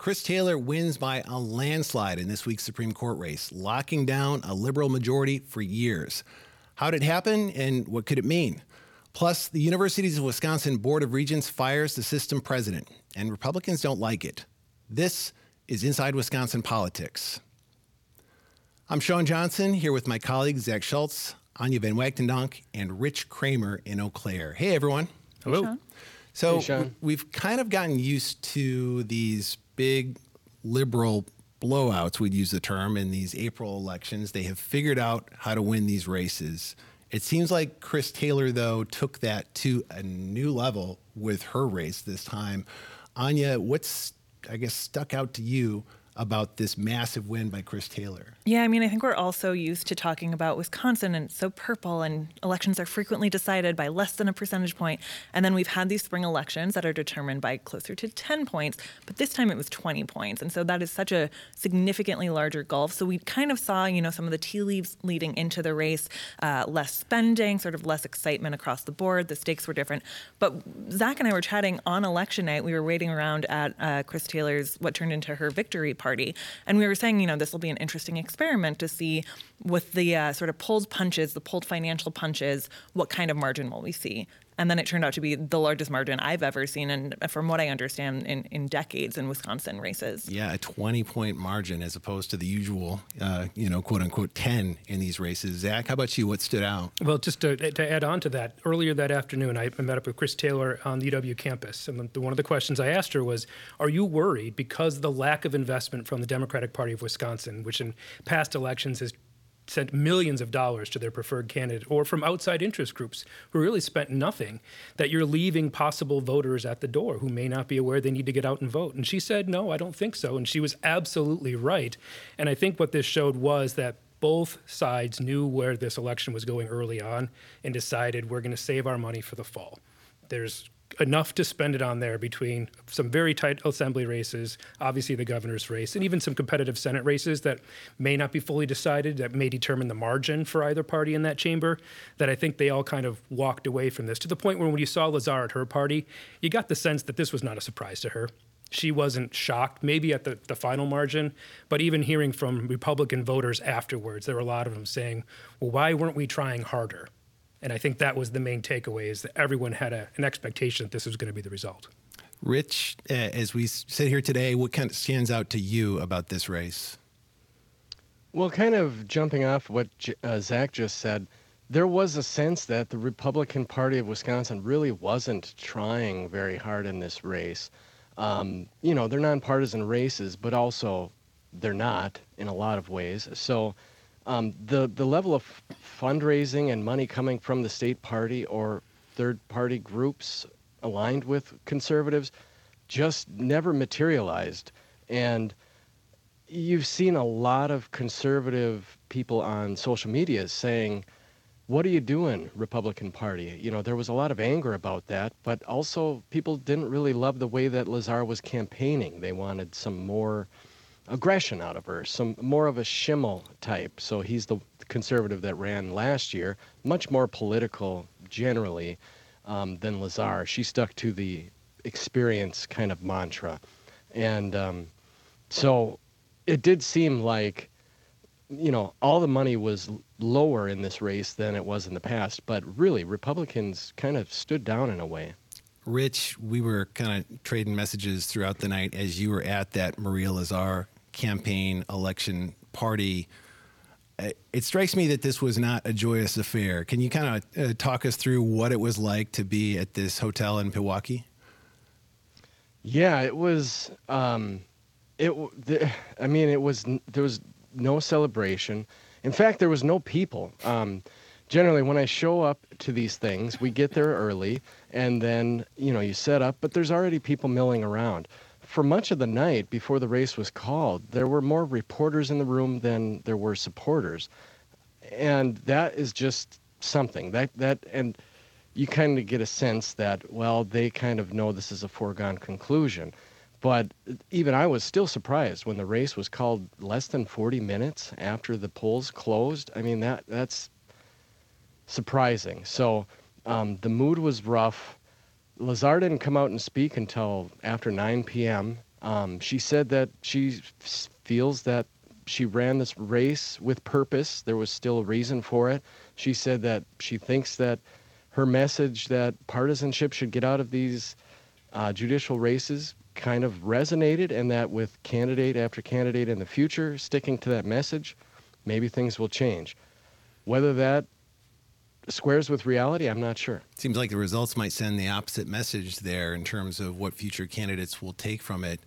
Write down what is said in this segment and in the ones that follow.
Chris Taylor wins by a landslide in this week's Supreme Court race, locking down a liberal majority for years. How did it happen, and what could it mean? Plus, the Universities of Wisconsin Board of Regents fires the system president, and Republicans don't like it. This is Inside Wisconsin Politics. I'm Sean Johnson, here with my colleagues Zach Schultz, Anya Van Wagtendonk, and Rich Kramer in Eau Claire. Hey, everyone. Hello. Hey, Sean. So Hey, Sean. we've kind of gotten used to these big liberal blowouts, we'd use the term, in these April elections. They have figured out how to win these races. It seems like Chris Taylor, though, took that to a new level with her race this time. Anya, what's, I guess, stuck out to you about this massive win by Chris Taylor? Yeah, I mean, I think we're all so used to talking about Wisconsin and it's so purple and elections are frequently decided by less than a percentage point. And then we've had these spring elections that are determined by closer to 10 points, but this time it was 20 points. And so that is such a significantly larger gulf. So we kind of saw, some of the tea leaves leading into the race, less spending, sort of less excitement across the board. The stakes were different. But Zach and I were chatting on election night. We were waiting around at Chris Taylor's, what turned into her victory party. And we were saying, this will be an interesting experiment to see with the sort of pulled punches, the pulled financial punches, what kind of margin will we see? And then it turned out to be the largest margin I've ever seen, and from what I understand, in decades in Wisconsin races. Yeah, a 20-point margin as opposed to the usual, quote-unquote 10 in these races. Zach, how about you? What stood out? Well, just to add on to that, earlier that afternoon, I met up with Chris Taylor on the UW campus. And one of the questions I asked her was, are you worried because of the lack of investment from the Democratic Party of Wisconsin, which in past elections has sent millions of dollars to their preferred candidate, or from outside interest groups who really spent nothing, that you're leaving possible voters at the door who may not be aware they need to get out and vote? And she said, no, I don't think so. And she was absolutely right. And I think what this showed was that both sides knew where this election was going early on and decided we're going to save our money for the fall. There's enough to spend it on there between some very tight assembly races, obviously the governor's race, and even some competitive Senate races that may not be fully decided, that may determine the margin for either party in that chamber, that I think they all kind of walked away from this, to the point where when you saw Lazar at her party, you got the sense that this was not a surprise to her. She wasn't shocked, maybe at the final margin, but even hearing from Republican voters afterwards, there were a lot of them saying, well, why weren't we trying harder? And I think that was the main takeaway, is that everyone had an expectation that this was going to be the result. Rich, as we sit here today, what kind of stands out to you about this race? Well, kind of jumping off what Zach just said, there was a sense that the Republican Party of Wisconsin really wasn't trying very hard in this race. They're nonpartisan races, but also they're not in a lot of ways. So the level of fundraising and money coming from the state party or third-party groups aligned with conservatives just never materialized. And you've seen a lot of conservative people on social media saying, what are you doing, Republican Party? There was a lot of anger about that, but also people didn't really love the way that Lazar was campaigning. They wanted some more aggression out of her, some more of a Schimmel type. So he's the conservative that ran last year, much more political generally than Lazar. She stuck to the experience kind of mantra. And so it did seem like, all the money was lower in this race than it was in the past, but really Republicans kind of stood down in a way. Rich, we were kind of trading messages throughout the night as you were at that Maria Lazar campaign election party. It strikes me that this was not a joyous affair. Can you kind of talk us through what it was like to be at this hotel in Pewaukee? Yeah, it was. There was no celebration. In fact, there was no people. Generally, when I show up to these things, we get there early, and then you set up, but there's already people milling around. For much of the night before the race was called, there were more reporters in the room than there were supporters. And that is just something. And you kind of get a sense that, well, they kind of know this is a foregone conclusion. But even I was still surprised when the race was called less than 40 minutes after the polls closed. I mean, that's surprising. So the mood was rough. Lazar didn't come out and speak until after 9 p.m. She said that she feels that she ran this race with purpose. There was still a reason for it. She said that she thinks that her message that partisanship should get out of these judicial races kind of resonated, and that with candidate after candidate in the future sticking to that message, maybe things will change. Whether that squares with reality, I'm not sure. Seems like the results might send the opposite message there in terms of what future candidates will take from it.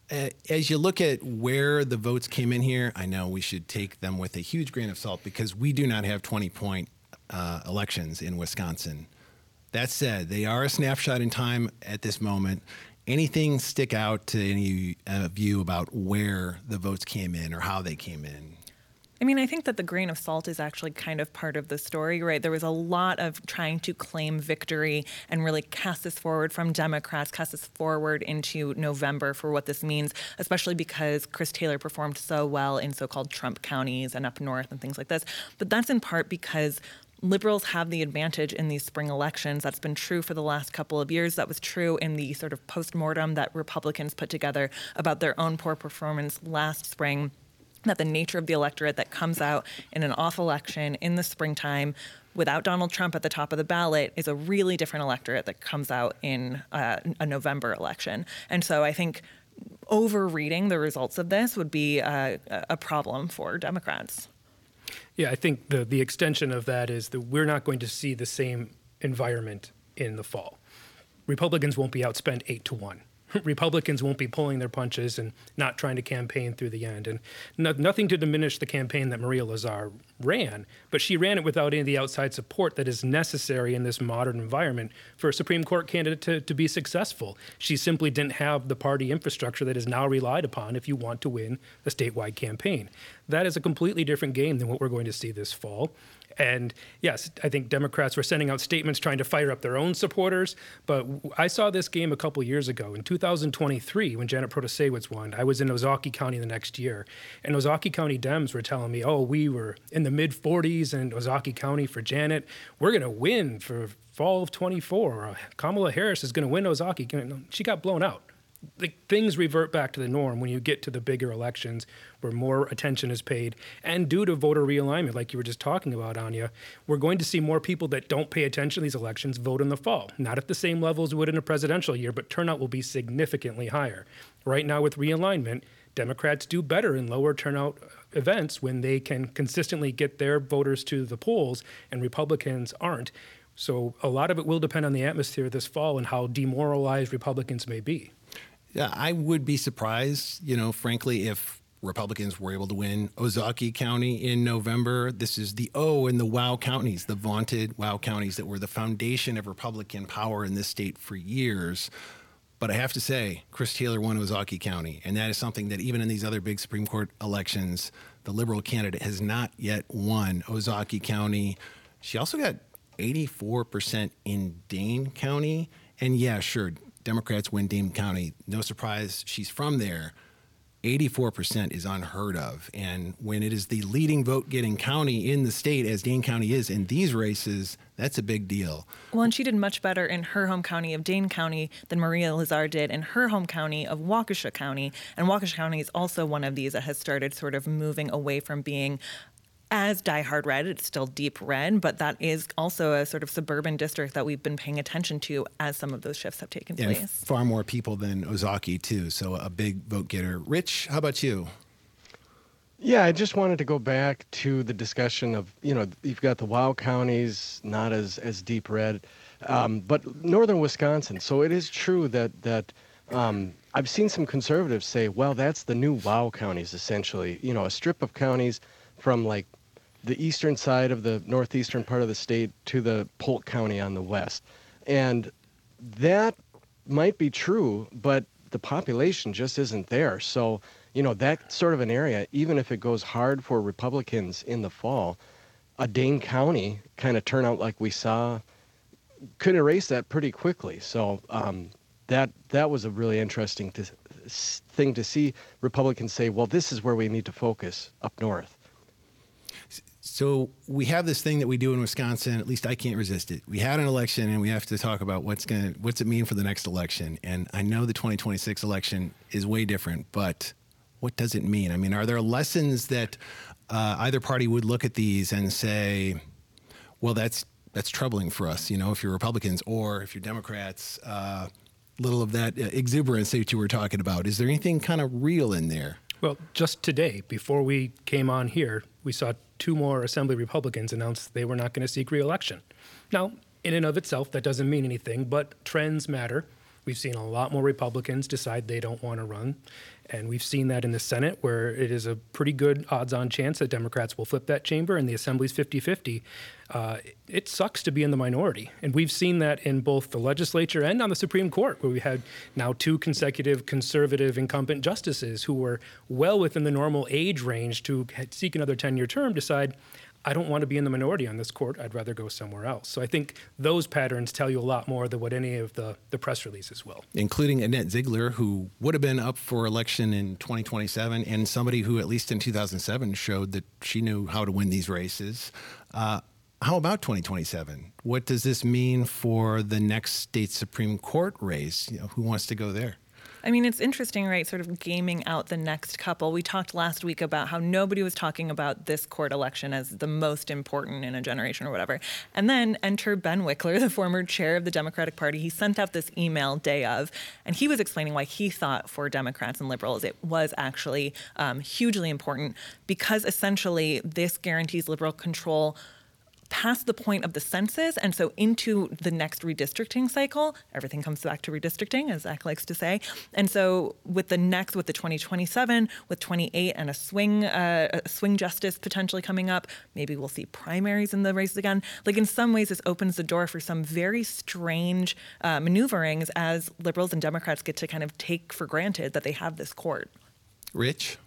As you look at where the votes came in here, I know we should take them with a huge grain of salt because we do not have 20-point elections in Wisconsin. That said, they are a snapshot in time at this moment. Anything stick out to any of you about where the votes came in or how they came in? I mean, I think that the grain of salt is actually kind of part of the story, right? There was a lot of trying to claim victory and really cast this forward from Democrats, cast this forward into November for what this means, especially because Chris Taylor performed so well in so-called Trump counties and up north and things like this. But that's in part because liberals have the advantage in these spring elections. That's been true for the last couple of years. That was true in the sort of postmortem that Republicans put together about their own poor performance last spring. That the nature of the electorate that comes out in an off election in the springtime without Donald Trump at the top of the ballot is a really different electorate that comes out in a November election. And so I think overreading the results of this would be a problem for Democrats. Yeah, I think the extension of that is that we're not going to see the same environment in the fall. Republicans won't be outspent 8-1. Republicans won't be pulling their punches and not trying to campaign through the end. And nothing to diminish the campaign that Maria Lazar ran, but she ran it without any of the outside support that is necessary in this modern environment for a Supreme Court candidate to be successful. She simply didn't have the party infrastructure that is now relied upon if you want to win a statewide campaign. That is a completely different game than what we're going to see this fall. And yes, I think Democrats were sending out statements trying to fire up their own supporters. But I saw this game a couple years ago in 2023 when Janet Protasewicz won. I was in Ozaukee County the next year. And Ozaukee County Dems were telling me, oh, we were in the mid-40s in Ozaukee County for Janet. We're going to win for fall of 24. Kamala Harris is going to win Ozaukee. She got blown out. Like, things revert back to the norm when you get to the bigger elections where more attention is paid. And due to voter realignment, like you were just talking about, Anya, we're going to see more people that don't pay attention to these elections vote in the fall. Not at the same level as would in a presidential year, but turnout will be significantly higher. Right now with realignment, Democrats do better in lower turnout events when they can consistently get their voters to the polls and Republicans aren't. So a lot of it will depend on the atmosphere this fall and how demoralized Republicans may be. Yeah, I would be surprised, frankly, if Republicans were able to win Ozaukee County in November. This is the O in the WOW counties, the vaunted WOW counties that were the foundation of Republican power in this state for years. But I have to say, Chris Taylor won Ozaukee County, and that is something that even in these other big Supreme Court elections, the liberal candidate has not yet won Ozaukee County. She also got 84% in Dane County. And yeah, sure, Democrats win Dane County. No surprise, she's from there. 84% is unheard of. And when it is the leading vote-getting county in the state, as Dane County is in these races, that's a big deal. Well, and she did much better in her home county of Dane County than Maria Lazar did in her home county of Waukesha County. And Waukesha County is also one of these that has started sort of moving away from being as diehard red. It's still deep red, but that is also a sort of suburban district that we've been paying attention to as some of those shifts have taken place. And far more people than Ozaukee, too, so a big vote getter. Rich, how about you? Yeah, I just wanted to go back to the discussion of, you've got the WOW counties, not as deep red, but northern Wisconsin. So it is true that I've seen some conservatives say, well, that's the new WOW counties, essentially. A strip of counties from like the eastern side of the northeastern part of the state to the Polk County on the west. And that might be true, but the population just isn't there. So, that sort of an area, even if it goes hard for Republicans in the fall, a Dane County kind of turnout like we saw could erase that pretty quickly. So that was a really interesting thing to see Republicans say, well, this is where we need to focus up north. So we have this thing that we do in Wisconsin. At least I can't resist it. We had an election, and we have to talk about what's it mean for the next election. And I know the 2026 election is way different, but what does it mean? I mean, are there lessons that either party would look at these and say, well, that's troubling for us, if you're Republicans, or if you're Democrats, little of that exuberance that you were talking about. Is there anything kind of real in there? Well, just today, before we came on here, we saw 2 more Assembly Republicans announce they were not going to seek re-election. Now, in and of itself, that doesn't mean anything, but trends matter. We've seen a lot more Republicans decide they don't want to run. And we've seen that in the Senate, where it is a pretty good odds-on chance that Democrats will flip that chamber, and the Assembly's 50-50. It sucks to be in the minority. And we've seen that in both the legislature and on the Supreme Court, where we had now 2 consecutive conservative incumbent justices who were well within the normal age range to seek another 10-year term decide, I don't want to be in the minority on this court. I'd rather go somewhere else. So I think those patterns tell you a lot more than what any of the press releases will. Including Annette Ziegler, who would have been up for election in 2027, and somebody who, at least in 2007, showed that she knew how to win these races. How about 2027? What does this mean for the next state Supreme Court race? Who wants to go there? I mean, it's interesting, right, sort of gaming out the next couple. We talked last week about how nobody was talking about this court election as the most important in a generation or whatever. And then enter Ben Wickler, the former chair of the Democratic Party. He sent out this email day of, and he was explaining why he thought for Democrats and liberals it was actually hugely important, because essentially this guarantees liberal control past the point of the census and so into the next redistricting cycle. Everything comes back to redistricting, as Zach likes to say. And so with the 2027, with 28 and a swing justice potentially coming up, maybe we'll see primaries in the race again. Like, in some ways, this opens the door for some very strange maneuverings as liberals and Democrats get to kind of take for granted that they have this court. Rich?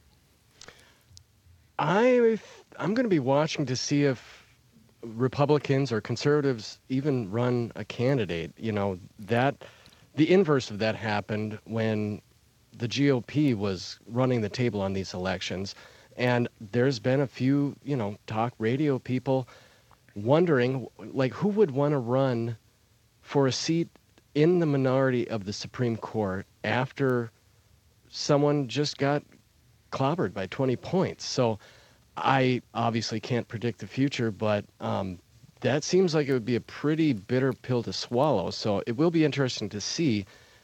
I'm going to be watching to see if Republicans or conservatives even run a candidate. That the inverse of that happened when the GOP was running the table on these elections. And there's been a few, talk radio people wondering, like, who would want to run for a seat in the minority of the Supreme Court after someone just got clobbered by 20 points. So I obviously can't predict the future, but that seems like it would be a pretty bitter pill to swallow. So it will be interesting to see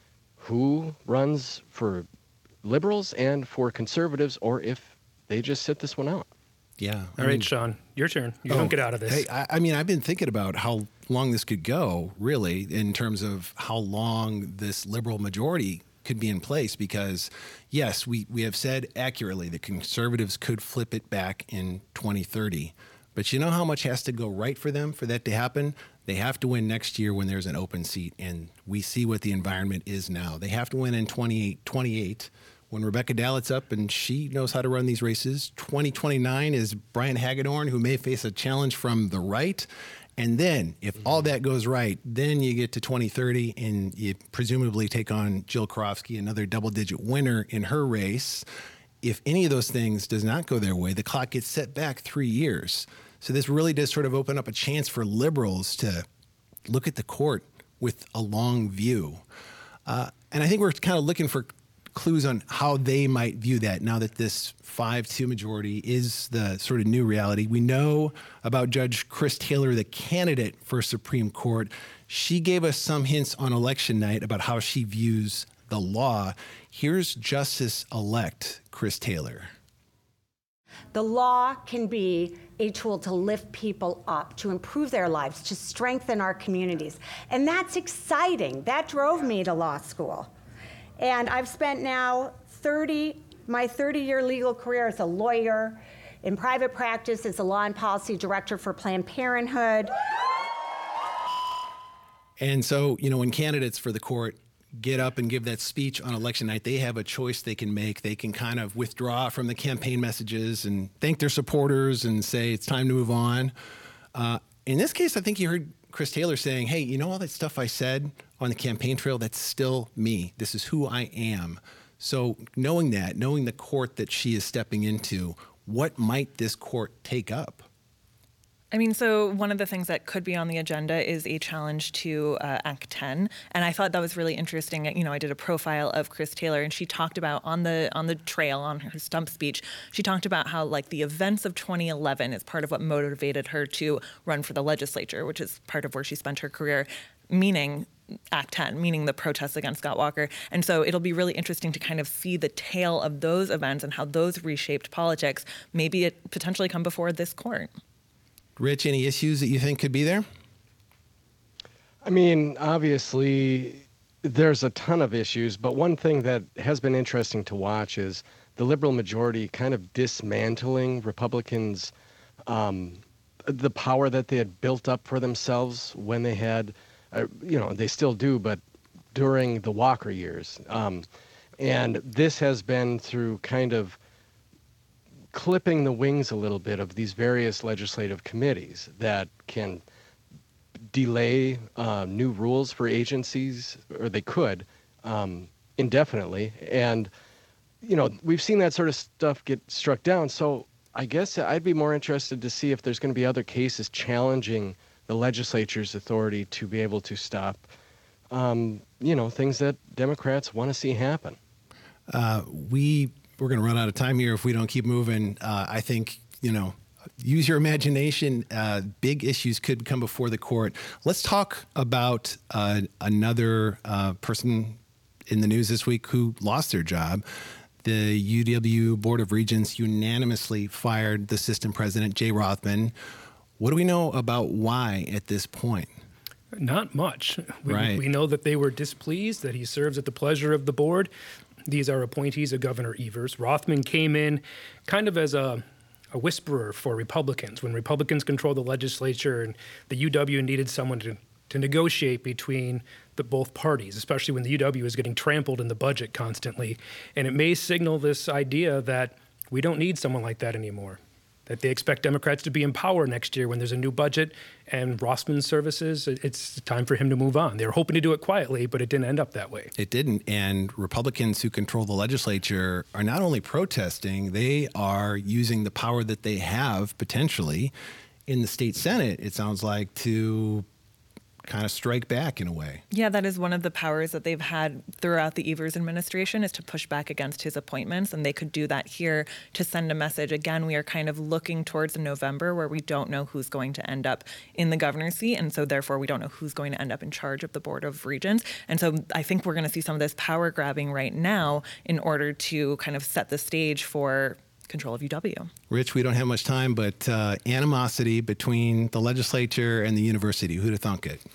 who runs for liberals and for conservatives, or if they just sit this one out. Yeah. All right, Sean, your turn. You don't get out of this. Hey, I mean, I've been thinking about how long this could go, really, in terms of how long this liberal majority could be in place, because yes, we have said accurately that conservatives could flip it back in 2030. But you know how much has to go right for them for that to happen? They have to win next year when there's an open seat, and we see what the environment is now. They have to win in 28 when Rebecca Dallett's up and she knows how to run these races. 2029 is Brian Hagedorn, who may face a challenge from the right. And then, if all that goes right, then you get to 2030 and you presumably take on Jill Karofsky, another double-digit winner in her race. If any of those things does not go their way, the clock gets set back 3 years. So this really does sort of open up a chance for liberals to look at the court with a long view. And I think we're kind of looking for clues on how they might view that now that this 5-2 majority is the sort of new reality. We know about Judge Chris Taylor, the candidate for Supreme Court. She gave us some hints on election night about how she views the law. Here's Justice-elect Chris Taylor. The law can be a tool to lift people up, to improve their lives, to strengthen our communities. And that's exciting. That drove me to law school. And I've spent now my 30-year legal career as a lawyer, in private practice as a law and policy director for Planned Parenthood. And so, when candidates for the court get up and give that speech on election night, they have a choice they can make. They can kind of withdraw from the campaign messages and thank their supporters and say it's time to move on. In this case, I think you heard Chris Taylor saying, hey, all that stuff I said on the campaign trail, that's still me. This is who I am. So knowing the court that she is stepping into, what might this court take up? I mean, so one of the things that could be on the agenda is a challenge to Act 10, and I thought that was really interesting. You know, I did a profile of Chris Taylor, and she talked about on the trail, on her stump speech, she talked about how like the events of 2011 is part of what motivated her to run for the legislature, which is part of where she spent her career, meaning Act 10, meaning the protests against Scott Walker. And so it'll be really interesting to kind of see the tail of those events and how those reshaped politics. Maybe it potentially come before this court. Rich, any issues that you think could be there? I mean, obviously, there's a ton of issues, but one thing that has been interesting to watch is the liberal majority kind of dismantling Republicans' the power that they had built up for themselves when they had, they still do, but during the Walker years. And this has been through kind of clipping the wings a little bit of these various legislative committees that can delay new rules for agencies, or they could, indefinitely. And, we've seen that sort of stuff get struck down. So I guess I'd be more interested to see if there's going to be other cases challenging the legislature's authority to be able to stop, things that Democrats want to see happen. We're going to run out of time here if we don't keep moving. I think, use your imagination. Big issues could come before the court. Let's talk about another person in the news this week who lost their job. The UW Board of Regents unanimously fired the system president, Jay Rothman. What do we know about why at this point? Not much. Right. We know that they were displeased that he serves at the pleasure of the board. These are appointees of Governor Evers. Rothman came in kind of as a whisperer for Republicans. When Republicans controlled the legislature and the UW needed someone to negotiate between both parties, especially when the UW is getting trampled in the budget constantly. And it may signal this idea that we don't need someone like that anymore, that they expect Democrats to be in power next year when there's a new budget and Rothman's services, it's time for him to move on. They were hoping to do it quietly, but it didn't end up that way. It didn't. And Republicans who control the legislature are not only protesting, they are using the power that they have potentially in the state Senate, it sounds like, to kind of strike back in a way. Yeah, that is one of the powers that they've had throughout the Evers administration, is to push back against his appointments, and they could do that here to send a message. Again, we are kind of looking towards November where we don't know who's going to end up in the governor's seat, and so therefore we don't know who's going to end up in charge of the Board of Regents. And so I think we're going to see some of this power grabbing right now in order to kind of set the stage for control of UW. Rich, we don't have much time, but animosity between the legislature and the university, who'd have thunk it?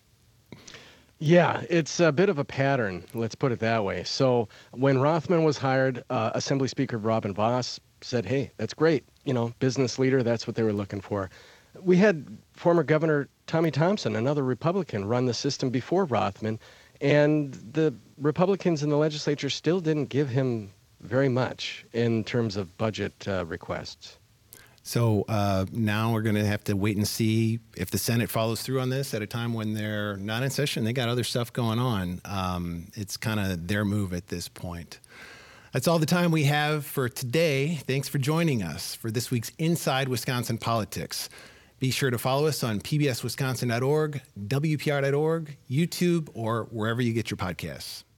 Yeah, it's a bit of a pattern, let's put it that way. So when Rothman was hired, Assembly Speaker Robin Vos said, hey, that's great. Business leader, that's what they were looking for. We had former Governor Tommy Thompson, another Republican, run the system before Rothman, and the Republicans in the legislature still didn't give him very much in terms of budget requests. So now we're going to have to wait and see if the Senate follows through on this at a time when they're not in session. They got other stuff going on. It's kind of their move at this point. That's all the time we have for today. Thanks for joining us for this week's Inside Wisconsin Politics. Be sure to follow us on pbswisconsin.org, WPR.org, YouTube, or wherever you get your podcasts.